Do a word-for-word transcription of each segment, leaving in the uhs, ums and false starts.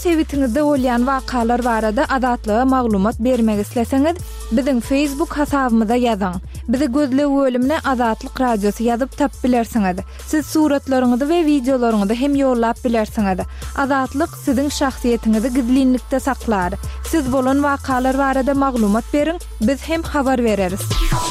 sewitinizde bolýan wakalar barada adatlyga maglumat bermek isleseňiz, biziň Facebook hasabymyza ýazyň. Bizi gözlep bölümine Azatlyk Radiosu ýazyp tap bilersiňiz. Siz suratlaryňyzy we videolaryňyzy hem ýollap bilersiňiz. Azatlyk siziň şahsiýetinizi gizlinlikde saklar. Siz bolan wakalar barada maglumat beriň, biz hem habar bereriz.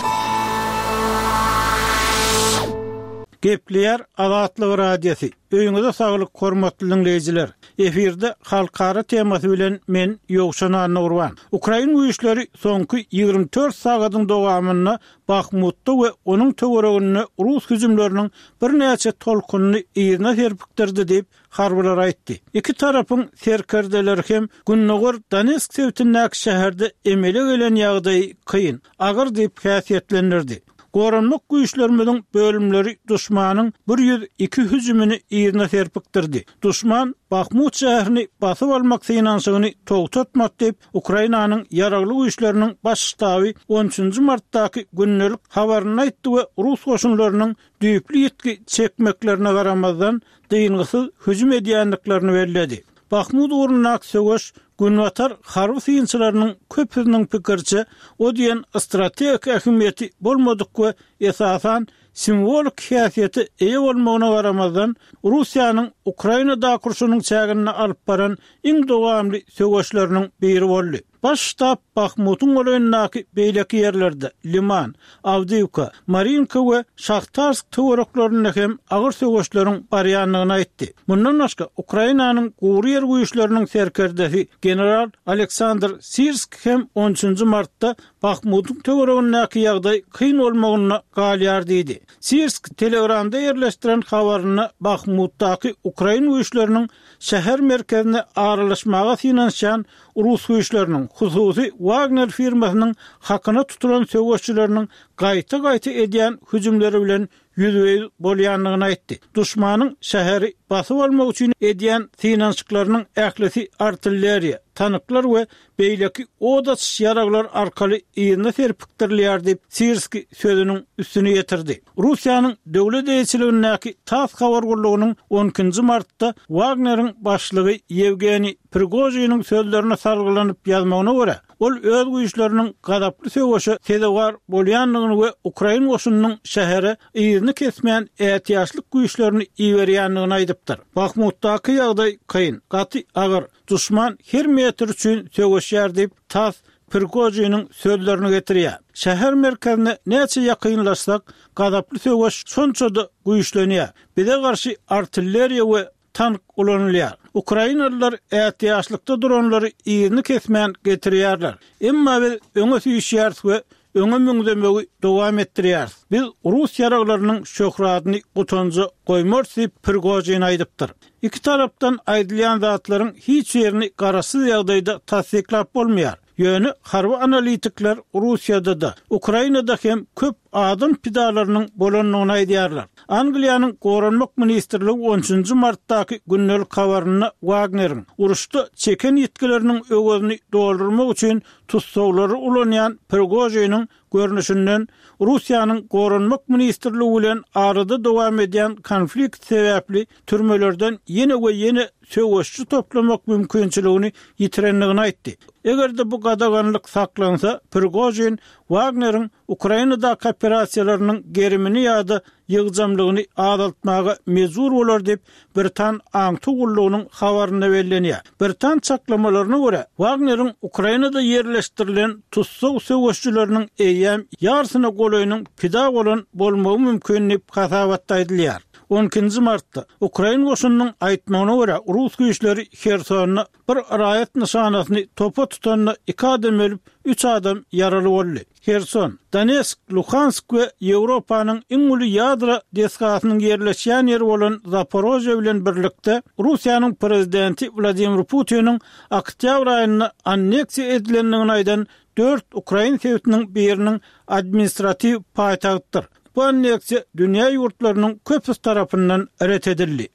Gepleýär Azatlyk Radiosu. Öýüňize saglyk hormatly dinleýijiler. Efirde halkara temasy bilen men Ýogşan Nurwan. Ukraina güýçleri soňky ýygrimi dört sagatyň dowamyna Bahmutda we onuň töweregine Rus hüjümleriniň bir näçe tolkunyny ýerine serpikdirdi diýip harbylar aýtdy. Iki tarapyň serkerdeleri hem Günnogor Donetsk sewtindäki şäherde emele gelen ýagdaý kıyın, agyr diýip häsiýetlendirdi. Goranlyk güýçlerimiň bölümleri duşmanyň bir yüz iki hüjümini ýerine serpikdirdi. Duşman Bahmut şäherini basyp almak synanşygyny togtatmak diýip Ukrainanyň ýaragly güýçleriniň baş ştaby on üçünji martdaky günnelik habaryny aýtdy we Rus goşunlarynyň düýpli ýetki çekmeklerine garamazdan dyňgysyz hüjüm edýänliklerini bellädi. Bahmut urunak söwüş Günwatar harby synçylarynyň köpüniň pikirçe o diýen strategik ähmiýeti bolmadyk we esasan simbolik häsiýeti eýe bolmagyna garamazdan Russiýanyň Ukrainada kurşunyň çägine alyp baran iň dowamly söwüşleriniň biri boldy. Baş ştab Bahmutyň goýundaky beýleki ýerlerde Liman, Avdiivka, Marinka we Shahtarsk töwereklaryna hem agyr söwüşleriň barýanlygyny aýtdy. Mundan başga Ukrainanyň gowry ýer güýçleriniň serkerdesi general Aleksandr Sirsk hem on üçünji martda Bahmutyň töwereginäki ýagdaý kyn bolmagyna galýar diýdi. Sirsk Telegramda ýerleşdiren habaryna Bahmutdaky Ukraina güýçleriniň şäher merkezine aralaşmaga synanşan Rus güýçleriniň hususy Wagner firmasynyň hakyna tutulan söwüşçileriniň gaýta-gaýta edýän hüjümleri bilen ýüzüňiz bolýanlygyny aýtdy. Duşmanyň şäheri basyp almak üçin edýän synanşyklarynyň ählisi artilleriýa, tanyklar we beýleki odaç ýaraglar arkaly ýerine serpikdirilýär diýip Sirski sözüniň üstüne ýetirdi. Russiýanyň döwlet eýçiligindäki Tass habar gurulugynyň on ikinji martda Wagner'iň başlygy Yevgeniy Prigozhinyň sözlerine salgylanyp ýazmagyna görä, ol öz güýçleriniň gadaply söwüşe tedewar bolýanlygyny we Ukraina goşunynyň şähere ýerine kesmeýän ätiýaşlyk güýçlerini iýerýänligini aýdypdyr. Bahmutdaky ýagdaý kyn, gaty agyr, duşman her metr üçin söwüşýär diýip Tass Prigozhinyň sözlerini getirýär. Şäher merkezine näçe ýakynlaşsak, gadaply söwüş şonçada güýçlenýär. Bize garşy artilleriýa we tank ulanylýar. Ukrainalılar ätiýaşlykda duranlary ýerine kesmän getirýärler. Emma biz öňe süýşýär we öňe müňdemegi dowam etdirýär. Biz Rus ýaraglarynyň şöhratyny gutonja goýmarsyp Prigozhin aýdypdyr. İki tarapdan aýdylýan zatlaryň hiç ýerini garasyz ýagdaýda tasdiklap bolmaýar. Ýöne harby analitikler Russiýada da, Ukrainada hem köp adam pidalarynyň bolanlygyny aýdýarlar. Angliýanyň Goranlyk ministrligi on üçünji martdaky günnelik habaryna Wagner'iň uruşda çeken ýetkileriniň öwözini doldurmak üçin tutsawlary ulanýan Prigozhinyň görnüşinden Russiýanyň Goranlyk ministrligi bilen arada dowam edýän konflikt sebäpli türmelerden ýene we ýene söwüşçi toplamak mümkinçiligini ýitirenligini aýtdy. Egerde bu gadaganlyk saklansa, Prigozhin Wagner'iň Ukrainada operasiýalarynyň gerimini ýa-da ýygjamlygyny azaltmaga mezur bolar diýip Britan aňty gullugynyň habaryna bellenýär. Britan çaklamalaryna görä, Wagner'iň Ukrainada ýerleşdirilen tutsaw söwüşçileriniň eýýäm ýarsyna golaýynyň pida bolan bolmagy mümkin diýip hasabatda aýdylýar. on ikinji martda Ukraina goşunynyň aýtmagyna görä Rus güýçleri Hersonna bir raýat nişanasyny topa tutanyna iki adam ölüp üç adam ýaraly boldy. Herson, Donetsk, Luhansk we Ýewropanyň iň uly ýadra deskasynyň ýerleşýän ýeri bolan Zaporojye bilen birlikde Russiýanyň prezidenti Vladimir Putin'in oktyabr aýyna anneksiýa edilenligini aýdan dört Ukraina sewtiniň biriniň administrativ paýtagtydyr. Bu anneksiýa dünýä ýurtlarynyň köpüs tarapyndan ret edildi.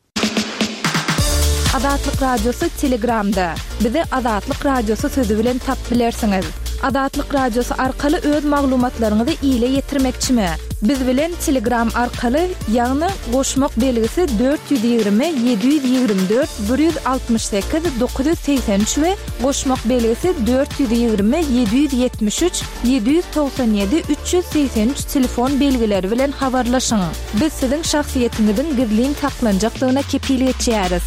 Azatlyk Radiosu Telegramda. Bizi Azatlyk Radiosu sözü bilen tap bilersiňiz. Adatlyk radiosu arkaly öz maglumatlaryňyzy ýyle ýetirmekçimi? Biz bilen Telegram arkaly, ýagny goşmak belgisi dört yüz ýygrimi yedi yüz ýygrimi dört bir yüz altymyş sekiz dokuz yüz seksen üç we goşmak belgisi dört yüz ýygrimi yedi yüz ýetmiş üç yedi yüz doksan ýedi üç yüz seksen üç telefon belgileri bilen habarlaşyň. Biz siziň şahsiýetiňizin gizliň saklanjaklygyna kepilik etýäris.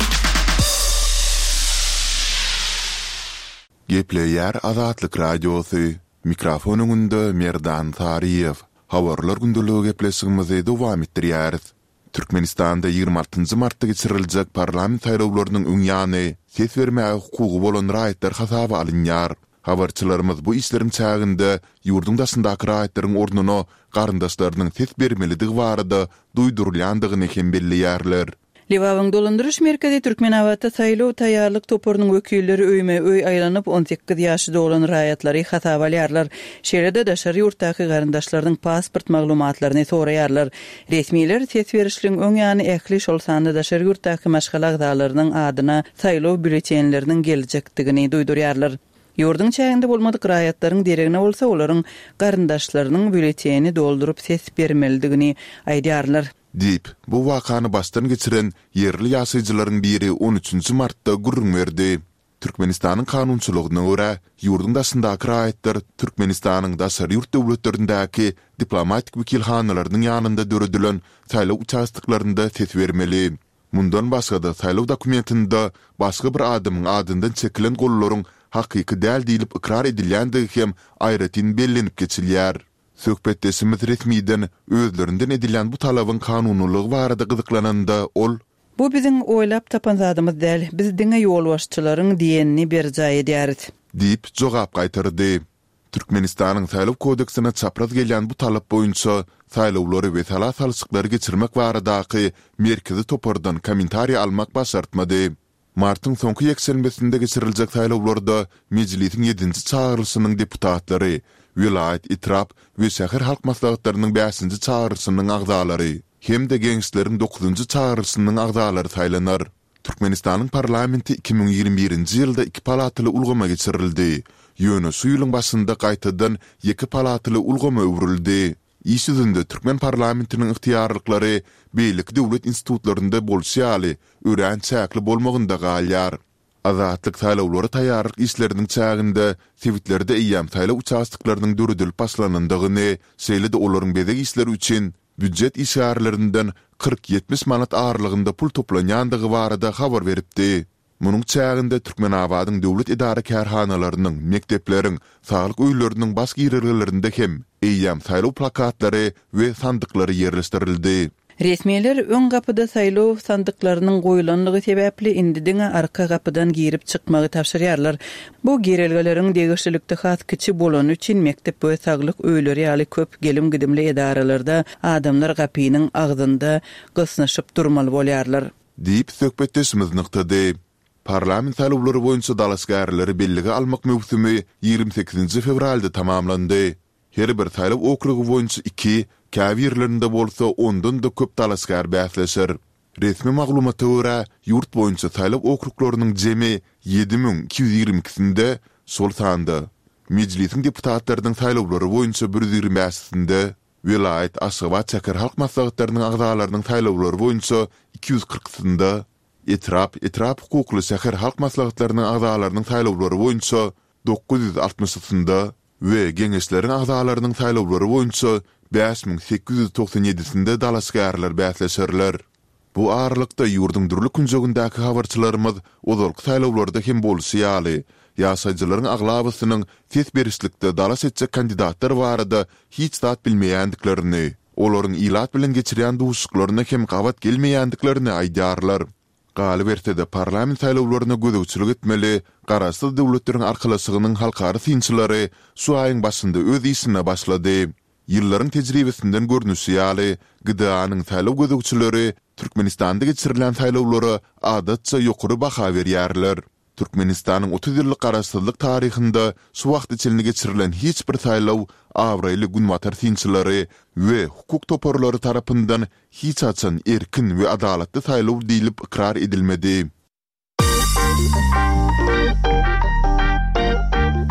Gepleýär Azatlyk radiosu. Mikrofonuňda Merdan Tariýew. Habarlar gündəligi gepleşigimizi dowam etdirýäris. Türkmenistanda ýygrimi altyncı martda geçiriljek parlament saýlawlarynyň öňýany ses bermäge hukugy bolan raýatlar hasaby alınýar. Habarçylarymyz bu işlerin çäginde ýurdun daşyndaky raýatlaryň ornuny garyndaşlarynyň ses bermelidigi barada duýdurulýandygyny hem belliýärler. Liwawyň dolandyrış merkezi Türkmenabatda saýlaw taýýarlyk topurynyň wekilleri öýme öý aýlanyp on sekiz ýaşyda bolan raýatlary hasaba alýarlar. Şeýlede daşary ýurtdaky garyndaşlarynyň pasport maglumatlaryny soraýarlar. Resmiler ses berişliň öňýany ähli şol sanda daşary ýurtdaky maşgala agdalarynyň adyna saýlaw bülletenleriniň geljekdigini duýdurýarlar. Ýurdun çäginde bolmadyk raýatlaryň deregine bolsa olaryň garyndaşlarynyň bülleteni doldurup ses bermelidigini aýdýarlar. Dip, bu wakany başdan geçiren yerli ýaşaýjylaryň biri on üçünçi martda gurrun berdi. Türkmenistanyň kanunçylygyna görä, ýurdun daşyndaky raýatlar Türkmenistanyň daşary ýurt döwletlerindäki diplomatik wekilhanalarynyň ýanynda döredilen saýlaw участокlarynda ses bermeli. Mundan başga da saýlaw dokumentinde başga bir adamyň adyndan çekilen gollaryň hakyky däl diýilip ikrar edilýändigi hem aýratyn bellenip geçilýär. Söhbetdesimiz resmiden özlerinden edilen bu talabyň kanunulygy barada gyzyklananda ol Bu biziň oýlap tapan zadymyz däl, biz diňe ýol başçylaryň diýenini berjaý edýäris. Dip jogap gaýtyrdy. Türkmenistanyň saýlaw kodeksine çapraz gelýän bu talap boýunça saýlawlary we salat-salsyklary geçirmek baradaky merkezi topardan kommentariýa almak başartmady. Martyň soňky ýekselmesinde geçiriljek saýlawlarda mejlisiň ýedinji çağrylşynyň deputatlary, vilayet itrap we şäher halk maslahatlarynyň beşinji çağrylşynyň agdalary hem-de gençleriň dokuzunçy çağrylşynyň agdalary saýlanar. Türkmenistanyň parlamenti iki bin ýygrimi birinji ýylda iki palatly ulgama geçirildi. Ýöne şu ýylyň başynda gaýtadan iki palatly ulgama öwrüldi. İşidinde Türkmen parlamentiniň ihtiýarlyklary beýlik döwlet institutlarynda bolşýaly, ören çäkli bolmagynda galýar. Azatlyk saýlawlary taýýarlyk işleriniň çäginde sewitlerde eýýäm saýlaw участоklarynyň döredilip başlanandygyny, şeýle-de olaryň bedek işleri üçin büdjet işgärlerinden kırk ýetmiş manat ağırlygynda pul toplanýandygy barada habar beripdi. Munyň çäginde Türkmenabadyň döwlet idara kärhanalarynyň, mekdepleriň, saglyk öýleriniň baş girerlerinde hem eýýäm saýlaw plakatlary we sandyklary ýerleşdirildi. Resmiler öň gapyda saýlaw sandyklarynyň goýulanlygy sebäpli indi diňe arka gapydan girip çykmagy tapşyrýarlar. Bu girelgeleriň degişlikde has kiçi bolan üçin mektep we saglyk öýleri ýaly köp gelim gidimli edarelarda adamlar gapynyň agdynda gysnaşyp durmaly bolýarlar. Diýip söhbetdeşimiz nykdy. Parlament saýlawlary boýunça dalaşgärleri belligi almak mewsumi ýygrimi sekizinji fevralda tamamlandy. Her bir saýlaw okrugy boýunça iki, käbirlerinde bolsa ondan da köp dalaşgär bäsleşir. Resmi maglumata görä, ýurt boýunça saýlaw okruklarynyň jemi ýedi min iki ýüz ýygrimi ikisinde sol sanda. Mejlisiň deputatlarynyň saýlawlary boýunça bir yüz ýygrimi beşinde, vilayet, Aşgabat, Çäker halk maslahatlarynyň agdalarynyň saýlawlary boýunça iki yüz kırkynda, etrap, etrap hukukly Çäker halk maslahatlarynyň agdalarynyň saýlawlary boýunça dokuz yüz altmışynda we geňeşleriň agdalarynyň saýlawlary boýunça beş min sekiz yüz doksan ýedisinde dalaşgärler bäsleşirler. Bu aralykda ýurdun durly künjegindäki habarçylarymyz ozalky saýlawlarda hem bolşýaly, ýaşaýjylaryň aglabysynyň ses berişlikde dalaş etjek kandidatlar barada hiç zat bilmeýändiklerini, olaryň ilat bilen geçirýän duşuklaryna hem gabat gelmeýändiklerini aýdýarlar. Galy berse-de parlament saýlawlaryna gözegçilik etmeli, garaşsyz döwletleriň arkalaşygynyň halkary synçylary şu aýyň başynda öz işine başlady. Yılların tecrübesinden görnüşýäli, gıdanyň saýlaw gözegçileri Türkmenistanda geçirilen saýlawlary adatça ýokary baha berýärler. Türkmenistanyň otuz ýyllyk garaşsyzlyk taryhynda şu wagt içinde geçirilen hiç bir saýlaw awraýly günwatar synçylary we hukuk toparlary tarapyndan hiç açan erkin we adalatly saýlaw diýilip ikrar edilmedi.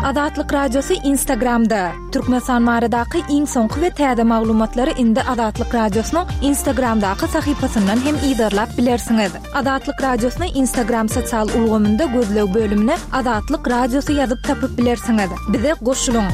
Adatlyk radiosu Instagramda. Türkmenistan maradaky iň soňky we täze maglumatlary indi Adatlyk radiosynyň Instagramdaky sahypasyndan hem ýydarlap bilersiňiz. Adatlyk radiosyny Instagram sosial ulgamynda gözleg bölümine Adatlyk radiosu ýazyp tapyp bilersiňiz. Bize goşulyň.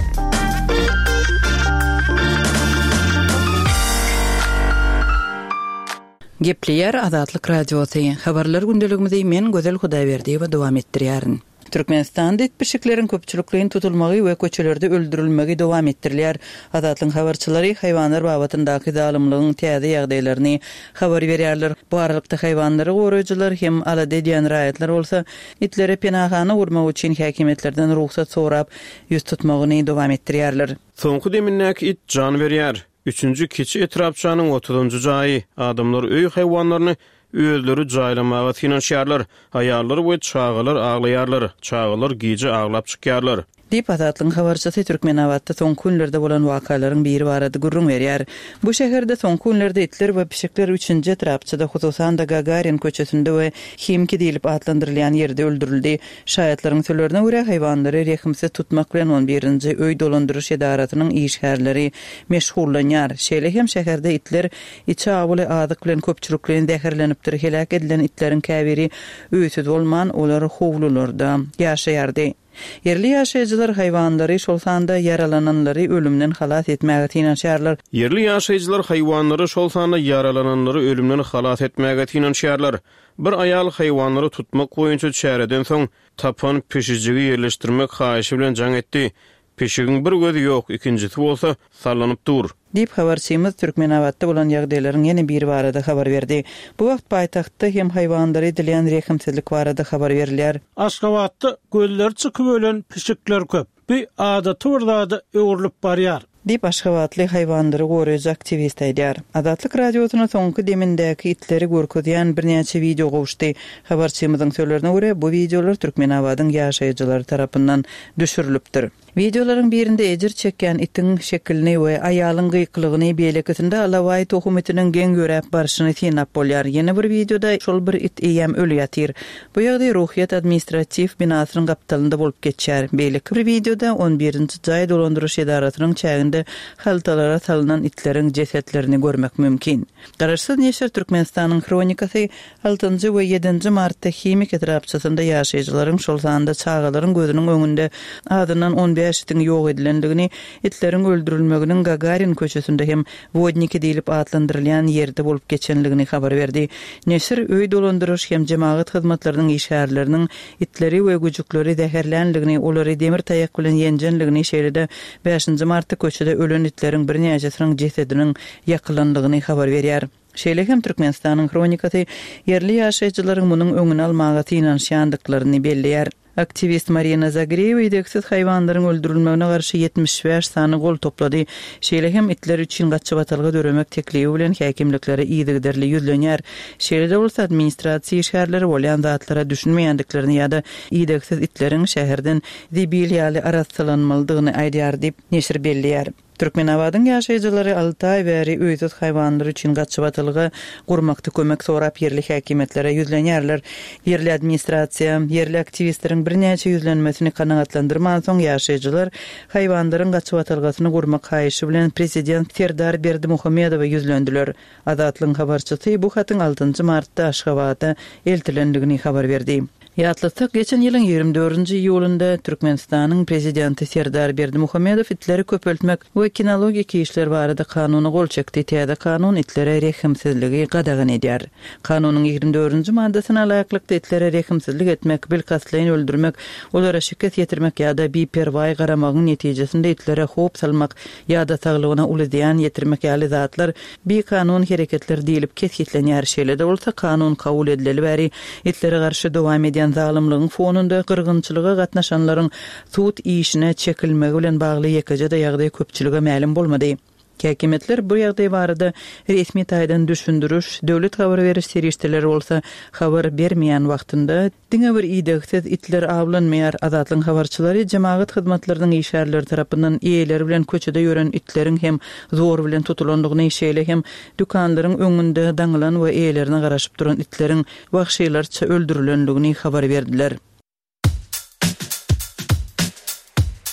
Gepleýär Adatlyk radiosu. Habarlar gündeligimizde men Gözel Hudaýberdi we dowam etdirýärin. Türkmenistanda etmişiklerin köpçülükliğin tutulmagy we köçelerde öldürilmegi dowam etdirilýär. Adatlyň habarçylary haýwanlar babatyndaky zalymlygyň täze ýagdaýlaryny habar berýärler. Bu aralykda haýwanlary goraýjylar hem alada edýän raýatlar bolsa, itlere penahany urmak üçin häkimetlerden ruhsat sorap, ýüz tutmagyny dowam etdirýärler. Soňky deminnäki it jan berýär. Üçüncü keçi etrapçanyň otuzuncu jaýy. Adamlar öý haýwanlaryny özleri jaýlamaga tinanşýarlar. Aýallar we çağalar aglaýarlar. Çağalar gije aglap çykýarlar. Dip Adatlyň habarçysy Türkmenawatda soňky günlerde bolan wakalaryň biri barada gurrun berýär. Bu şäherde soňky günlerde itler we pişikler üçünji etrapçyda hususan da Gagarin köçesinde we Himki diýilip adlandyrylýan ýerde öldürildi. Şaýatlaryň söýlerine görä haýwanlary rehimsiz tutmak bilen on birinji öý dolandyryş edaratynyň işgärleri meşgullanýar. Şeýle hem şäherde itler içe awaly adyk bilen köpçülikliň däherlenipdir. Helak edilen itleriň käbiri öýsüz bolman olar howlularda ýaşaýardy. Yerli ýaşaýjylar haýwanlary şolsanda yaralananlary ölümden halas etmäge tinanşýarlar. Yerli ýaşaýjylar haýwanlary şolsanda yaralananlary ölümden halas etmäge tinanşýarlar. Bir aýal haýwanlary tutmak goýunça çäreden soň tapan peşijigi ýerleşdirmek haýyşy bilen jaň etdi. Peşigiň bir gözi ýok, ikincisi bolsa sallanyp dur. Dip habarçymyz Türkmenawatda bolan ýagdaýlaryň ýene bir barada habar berdi. Bu wagt paýtagtda hem haýwanlary edilen rehimsizlik barada habar berilýär. Aşgabatda göller çykyp ölen pişikler köp. Bir adaty birlada öwrülip barýar. Dip Aşgabatly haýwanlary goraýjy aktivist aýdýar. Adatlyk radiosyna soňky demindäki itleri görkezýän birnäçe video gowuşdy. Habarçymyzyň söýlerine görä, bu videolar Türkmenawatyň ýaşaýjylary tarapyndan düşürilipdir. Videolaryň birinde ejir çekýän itiň şekilini we aýalyň gyýklygyny beýleketinde alawaý tohumytynyň geň göräp barşyny tinap bolýar. Ýene bir videoda şol bir it eýem ölýär. Bu ýagdaý Ruhyat administrativ binasynyň gapdalynda bolup geçýär. Beýleki bir videoda on birinji jaý dolandyryş edaratynyň çäginde haltalara salynan itleriň jesetlerini görmek mümkin. Garaşsyz neşir Türkmenistanyň kronikasy altynjy we ýedinji martda Himik etrapçysynda ýaşaýjylaryň şol sanda çağalaryň gözüniň öňünde adynan on beş itin ýok edilendigini, itleriň öldürilmeginiň Gagarin köçesinde hem Vodniki diýilip adlandyrylýan ýerde bolup geçenligini habar berdi. Neşir öý dolandyryş hem jemaat hyzmatlarynyň işgärleriniň itleri we güjükleri däherlenligini, olary demir taýak bilen ýenjenligini şeýlede beşinji martda köçede ölen itleriň birnäçesiniň jesediniň ýakylandygyny habar berýär. Şeýle hem Türkmenistanyň kronikasy yerli ýaşaýjylaryň munyň öňüni almaga tinanşýandyklaryny belleýär. Aktivist Marina Zagreeva ideksiz haýwanlaryň öldürilmegine garşy yetmiş beş sany gol toplady. Şeýle hem itler üçin gaçyp atylgy döremek teklibi bilen häkimliklere ýygyderli ýüzlenýär. Şeýle bolsa administrasiýa işgärleri bolýan zatlara düşünmeýändiklerini ýa-da ideksiz itleriň şäherden zibil ýaly araslanmalydygyny aýdýar diýip neşir belleýär. Türkmenawatyň ýaşaýjylary alty ay bäri öýsüz haýwanlar üçin gaçyp atylgy gurmakda kömek sorap yerli häkimetlere ýüzlenýärler. Yerli administrasiýa, yerli aktivistleriň birnäçe ýüzlenmesini kanagatlandyrman soň ýaşaýjylar haýwanlaryň gaçyp atylgysyny gurmak haýyşy bilen prezident Serdar Berdimuhammedowa ýüzlendiler. Adatlyň habarçysy bu hatyň altynjy martda Aşgabatda eltilendigini habar berdi. Ýatlysak geçen ýylyň ýigirme dördünji iýulynda Türkmenistanyň prezidenti Serdar Berdimuhammedow itleri köpeltmek we kinologik işler barada kanuny gol çekdi. Täze kanun itlere rehimsizligi gadagan edýär. Kanunyň ýigirme dördünji maddasyna laýyklykda itlere rehimsizlik etmek, bilkaslyň öldürmek, olara şiket ýetirmek ýa-da biperway garamagyň netijesinde itlere hop salmak ýa-da saglygyna uly ziýan ýetirmek ýaly zatlar bir kanun hereketler diýilip kesgitlenýär. Şeýle bolsa kanun kabul edileli bäri itlere garşy dowam edýän zalymlygyň fonunda gyrgynçylyga gatnaşanlaryň sud işine çekilmegi bilen bagly ýekejede ýagdaý köpçülige ma'lum bolmady. Häkimetler bu ýagdaý barada resmi taýdan düşündürüş, döwlet habar beriş serişdeleri bolsa habar bermeýän wagtynda diňe bir ideksiz itler awlanmaýar. Adatlyň habarçylary jemaat hyzmatlarynyň işgärleri tarapyndan eýeleri bilen köçede ýören itleriň hem zor bilen tutulandygyny şeýle hem dükanlaryň öňünde daňylan we eýelerine garaşyp duran itleriň wagşylarça öldürilendigini habar berdiler.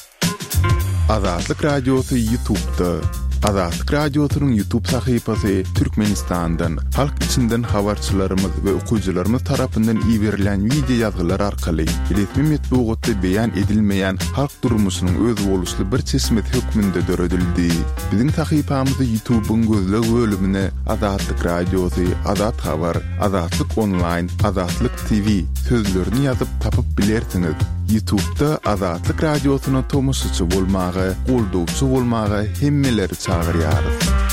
Azatlyk Radiosu YouTube'da. Azatlyk Radiosu'nun YouTube sahypasy Türkmenistan'dan, halk içinden habarçylarymyz we okuyjylarymyz tarapyndan iýerilen video ýazgylar arkaly resmi metbuatda beýan edilmeýän halk durmuşynyň öz boluşly bir çeşmet hökmünde döredildi. Biziň sahypamyzy YouTube'un gözleg bölümine Azatlyk Radiosu, Azat Habar, Azatlyk Online, Azatlyk T V sözlerini ýazyp tapyp bilersiňiz. YouTube'da Azatlyk Radiosu'na tomusçy bolmagy, goldowçy bolmagy hemmeleri çağırýarys.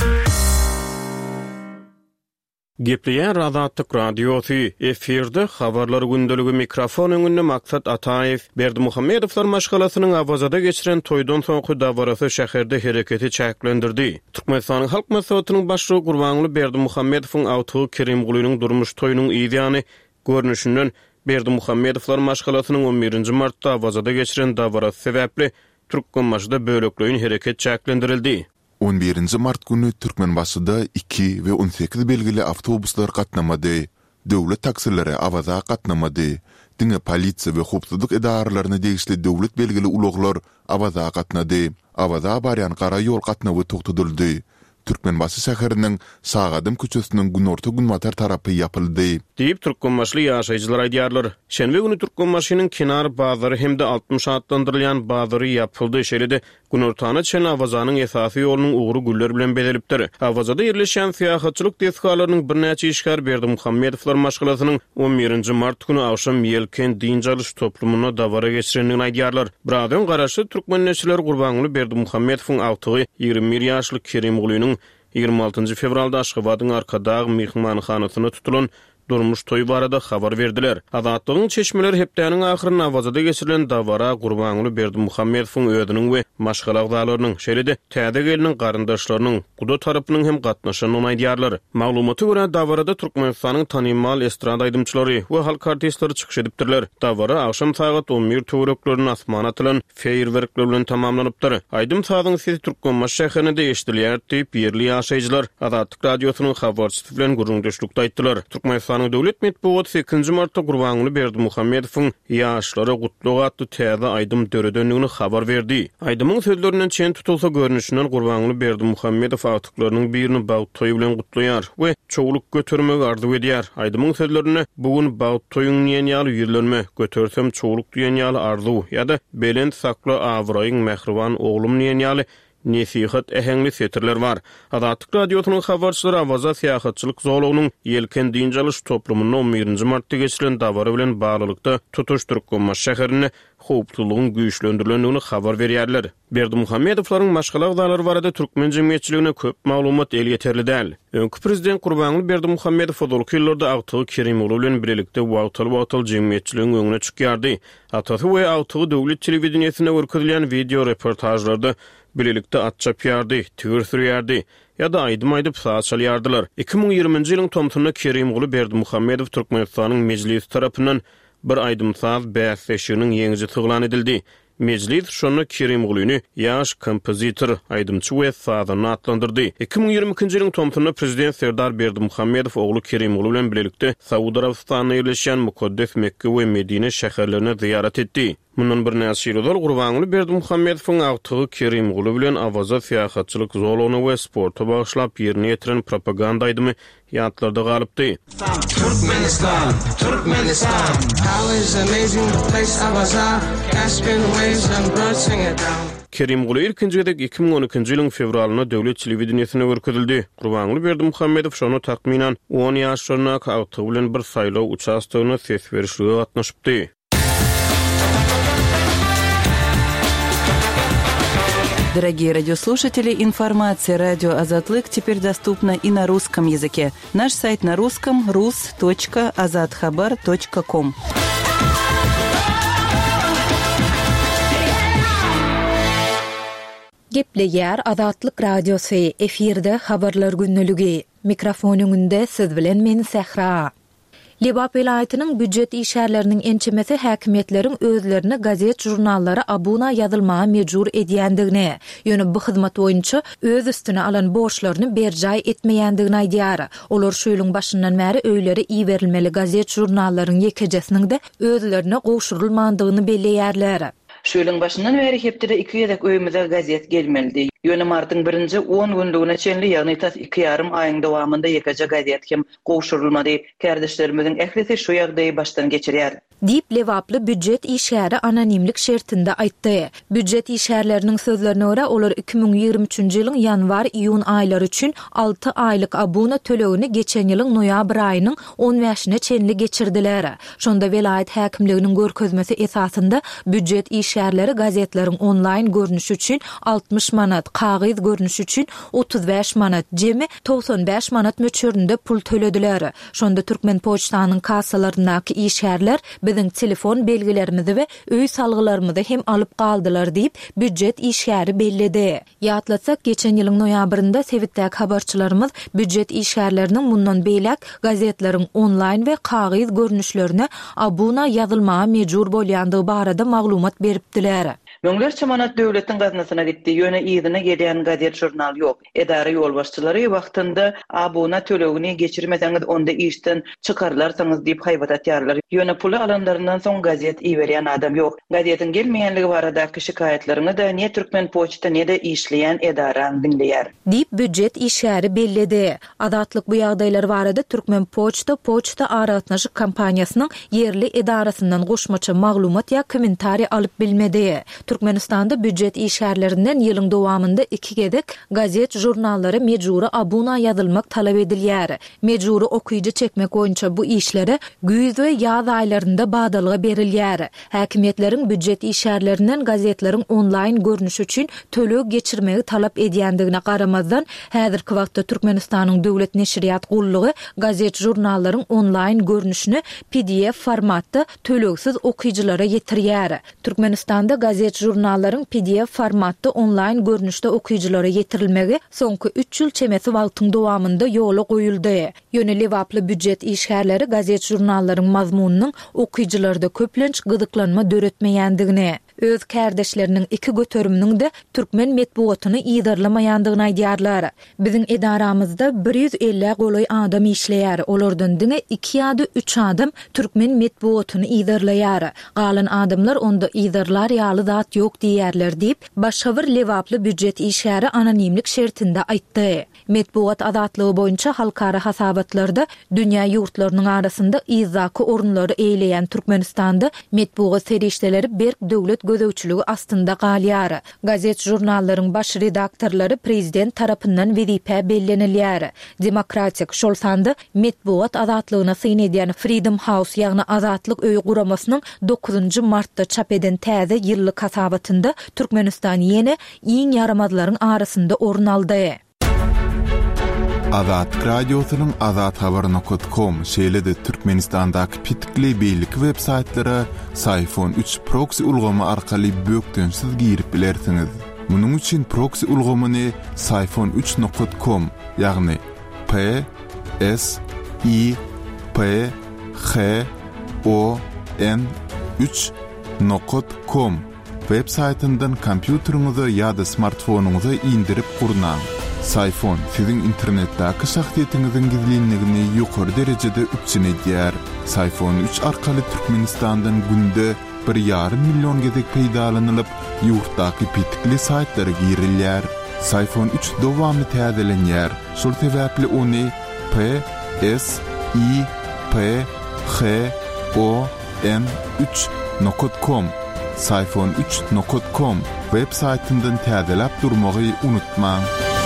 Gepleýär Azatlyk Radiosu efirde habarlar gündöligi mikrofon öňünde Maksat Ataev Berdimuhammedowlar maşgalasynyň awazada geçiren toýdan soňky dawarasy şäherde hereketi çäklendirdi. Türkmenistanyň halk maslahatynyň başlygy Gurbanly Berdimuhammedowyň awtugy Kerimgulynyň durmuş toýunyň ýa-ni görnüşinden Berdimuhammedowlar maşgalasynyň on birinji martda awazada geçiren dawarasy sebäpli Türkmenmaşda bölekleýin hereket çäklendirildi. on birinji mart günü Türkmenbaşyda iki we on sekiz belgili awtobuslar gatnamady. Döwlet taksileri awaza gatnamady. Diňe polisiýa we howpsuzlyk edaralaryna degişli döwlet belgili ulaglar awaza gatnady. Awaza barýan gara ýol gatnawy togtudyldy. Türkmenbaşy şäheriniň Sagadym köçesiniň günorta günmatar tarapy ýapyldy. Diýip Türkmenbaşly ýaşaýjylar aýdýarlar. Şenbe güni Türkmenbaşynyň kenar bazary hemde altmış atlandyrylýan bazary ýapyldy. Şeýle-de günortany çen awazanyň esasy ýolunyň ugry güller bilen bedelipdir. Awazada ýerleşen syýahatçylyk destgalarynyň bir näçe işgär Berdimuhammedowlar maşgalasynyň on birinji mart günü akşam ýelken diňjalys toplumuna dawara geçirendigini aýdýarlar. Birazdan garaşy türkmenleşiler Gurbanly Berdimuhammedowyň awtugy ýygrimi bir ýaşly Kerimgulynyň ýygrimi altynjy fevralda Aşgabatyň arkadagy mehmanhanasyna tutulan durmuş toý barada habar berdiler. Azatlygyň çeşmeleri hepdäniň ahyryna awazada geçirilen dawara Gurbanly Berdimuhammedowyň ödüniň we maşgalagdalarynyň şeýle-de täze geliniň garyndaşlarynyň guda tarapynyň hem gatnaşanyny aýdýarlar. Maglumaty görä dawarada Türkmenistanyň tanymal estrada aýdymçylary we halk artistleri çykyş edipdirler. Dawara akşam saat on bir töwerekleriniň asmana atylan feýerwerkler bilen tamamlanypdyr. Aýdym saýdyň sesi Türkmenbaş şäherinde eşdilýär diýip ýerli ýaşaýjylar Azatlyk Radiosynyň habarçysy bilen gurulmuşlukda aýtdylar. Türkmenistan Döwlet metbuaty sekinji martda Gurbanly Berdimuhammedowyň ýaşlara gutluk atly täze aýdym döredenligini habar berdi. Aýdymyň sözlerinden çen tutulsa görnüşinden Gurbanly Berdimuhammedow awtuklarynyň birini bag toýu bilen gutlaýar we çoğuluk götürmek arzu edýär. Aýdymyň sözlerine bugün bag toýuň niýen ýaly ýürlenme, götürsem çoğuluk diýen ýaly arzu ýa-da belend sakla awraýyň mehriban oglum niýen ýaly nesihat ehengli setirler var. Azatlyk Radiosynyň habarçylary awaza syýahatçylyk zowlagynyň ýelken diňjalys toplumyna on birinji martda geçirilen dawara bilen baglykda tutuş Türkmenbaş şäherine howpsuzlygyň güýçlendirilýändigini habar berýärler. Berdimuhammedowlaryň maşgalagdalary barada türkmen jemgyýetçiligine köp maglumat el ýeterli däl. Öňkü prezident Gurbanly Berdimuhammedow ozalky ýyllarda awtugy Kerimguly bilen birlikde wagtal-wagtal jemgyýetçiligiň öňüne çykýardy. Atasy we awtugy döwlet telewizionyasynda görkezilýän video reportajlarda birlikde at çapýardy, tügür sürýärdi ýa-da aýdym-aýdyp saat çalýardylar. iki ming ýygrimiňji ýylyň tomtuny Kerimguly Berdimuhammedow Türkmenistanyň mejlisi tarapyndan bir aýdym saz bäsleşiginiň ýeňiji tyglan edildi. Meclis şonu Kerimgulyny ýaş kompozitor, aýdymçy we sazany atlandyrdy. iki ming ýygrimi ikinji ýylyň tomtuny prezident Serdar Berdimuhammedow ogly Kerimguly bilen birlikde Saudy Arabistanyna ýerleşen Mukaddes Mekke we Medine şäherlerine ziýarat etdi. Mundan bir näçe ýyl Gurbanly Berdimuhammedowyň awtugy Kerimguly bilen awaza syýahatçylyk zowlagyny we sporta bagyşlap ýerine ýetiren propaganda aýdymy ýatlarda galypdy. Turkmenistan, Turkmenistan, how is amazing place awaza, Caspian waves and birds sing it down. Kerimguly ikinji gedek iki ming on ikinji ýylyň fevralyna döwlet telewizionyasynda görkezildi. Gurbanly Berdimuhammedow şonu takminan on ýaşlaryna awtugy bilen bir saýlaw uçastygyna ses berişlige gatnaşypdy. Дорогие радиослушатели, информация радио «Азатлык» теперь доступна и на русском языке. Наш сайт на русском – рус точка азатхабар точка ком. Gepleýär Azatlyk Radiosu efirde habarlar günnüligi. Mikrofon öňünde siz bilen men Sehra. Lebap vilayatynyň büdjet işärleriniň ençemesi häkimetleriň özlerini gazet jurnallary abuna ýazylmaga mejbur edýändigini, ýöne bu hyzmat boýunça öz üstüne alan borçlaryny berjay etmeýändigini aýdýar. Olar şu ýylyň başyndan bäri öýleri iýerilmeli gazet jurnallaryň ýekejesiniň de özlerine goşurulmandygyny belleýärler. Şu ýylyň başyndan beri hepde iki ýedek öýümizde gazet gelmeldi. Ýöne martyň birinji on günlüğüne çenli, ýagny tas iki ýarym aýyň dowamında ýekaja gazet hem gowşurulmady. Kardeşlerimiziň ählisi şu ýagdaýy başdan geçirýär. Dip lewaply büdjet işgäri anonimlik şertinde aýtdy. Büdjet işgärleriniň sözlerine görä olar iki bin ýygrimi üçinji ýylyň ýanwar-iýun aýlary üçin alty aýlyk abuna tölegini geçen ýylyň noýabr aýynyň on beşine çenli geçirdiler. Şonda welaýat häkimliginiň görkezmesi esasında büdjet işgärleri gazetleriň online görnüşi üçin altmış manat, kagyz görnüşi üçin otuz beş manat, jemi doksan beş manat möçüründe pul tölediler. Şonda Türkmen Poçtanyň kassalaryndaky işgärler biziň telefon belgilerimizi we öý salgylarymyzy hem alyp galdylar diýip büdjet işgäri bellidi. Ýatlatsak geçen ýylyň noýabrynda Sewitdäki habarçylarymyz büdjet işgärleriniň bundan beýlek gazetleriň online we kagyz görnüşlerine abuna ýazylmaga mejbur bolýandygy barada maglumat beripdiler. Möňlerçe manat döwletiň gaznasyna gitdi. Ýöne ýygyna gelýän gazet jurnal ýok. Edara ýolbaşçylary wagtynda abuna tölegini geçirmeseňiz onda işden çykarlarsaňyz diýip haýbat atýarlar. Ýöne puly alanlaryndan soň gazet iýberýän adam ýok. Gazetiň gelmeýänligi baradaky şikaýetlerini de ne Türkmen Poçta ne de işleýän edara dinleýär. Dip büdjet işgäri bellidi. Adatlyk bu ýagdaýlar barada Türkmen Poçta Poçta aratnaşyk kampaniýasynyň yerli edarasyndan goşmaça maglumat ýa kommentari alyp bilmedi. Türkmenistanda büdjet işgärlerinden ýylyň dowamında iki gedek gazet jurnallary mejburi abuna ýazylmak talap edilýär. Mejburi okuýjy çekmek boýunça bu işlere güýz we ýaz aýlarynda badalga berilýär. Häkimetleriň büdjet işgärlerinden gazetleriň online görnüşi üçin töleg geçirmegi talap edýändigine garamazdan häzirki wagtda Türkmenistanyň döwlet neşriýat gullugy gazet jurnallaryň online görnüşini P D F formatda tölegsiz okuýjylara ýetirýär. Türkmenistanda gazet jurnallaryň P D F formatda online görnüşde okuýjylara ýetirilmegi soňky üç ýyl çemesi wagtyň dowamında ýola goýuldy. Ýöne lewaply büdjet işgärleri gazet jurnallaryň mazmunynyň okuýjylarda köplenç gyzyklanma döretmeýändigine, öz kardeşleriniň iki götürüminiň de türkmen medeniýetini ýydarlamaýandygyny aýdýarlar. Biziň edaramyzda bir yüz elli golay adam işleýär. Olardan diňe iki ýa-da üç adam türkmen medeniýetini ýydarlaýar. Galan adamlar onda ýydarlar ýaly zat ýok diýerler diýip başga bir lewaply büdjet işgäri anonimlik şertinde aýtdy. Medeniýet azatlygy boýunça halkara hasabatlarda dünýä ýurtlarynyň arasynda izaky orunlary eýleýän Türkmenistanda medeniýet serişdeleri berk döwlet gözewçiligi astynda galýar. Gazet jurnallaryň baş redaktorlary prezident tarapyndan wezipä bellenilýär. Demokratik şolsanda medeniýet azatlygyna syn edýän Freedom House ýagny azatlyk öýü guramasynyň dokuzunjy martda çap eden täze ýyllyk hasabatynda Türkmenistan ýene iň yaramazlaryň arasynda orun aldy. Azat radiosynyň azat habar nokta com şeýlede Türkmenistandaky pitikli beýlik web saytlary Sayfon üç proxy ulgamy arkaly bökdensiz girip bilersiňiz. Munyň üçin proxy ulgamyny sayfon üç nokta com ýagny P S I P H O N üç nokta com web saytyndan kompýuteriňize ýa-da smartfonuňyza indirip gurnaň. Sayfon siziň internetdäki şahsiýetiňiziň gizlinligini ýokary derejede üçin edýär. Sayfon üç arkaly Türkmenistandan günde bir ýarym million gezek peýdalanylyp, ýurtdaky pitikli saytlary girilýär. Sayfon üç dowamly täzelenýär. Şol sebäpli ony P S I P H O N üç nokta com sayfon üç nokta com web saytyndan täzelep durmagy unutmaň.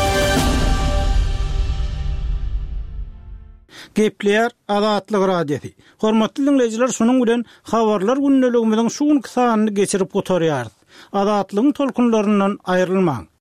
Gepler Azatlyk radiosi. Hormatly dinleyijiler, şonuň bilen habarlar günneligimiziň şu günki sanyny geçirip gotarýar. Azatlygyň tolkunlaryndan aýrylmaň.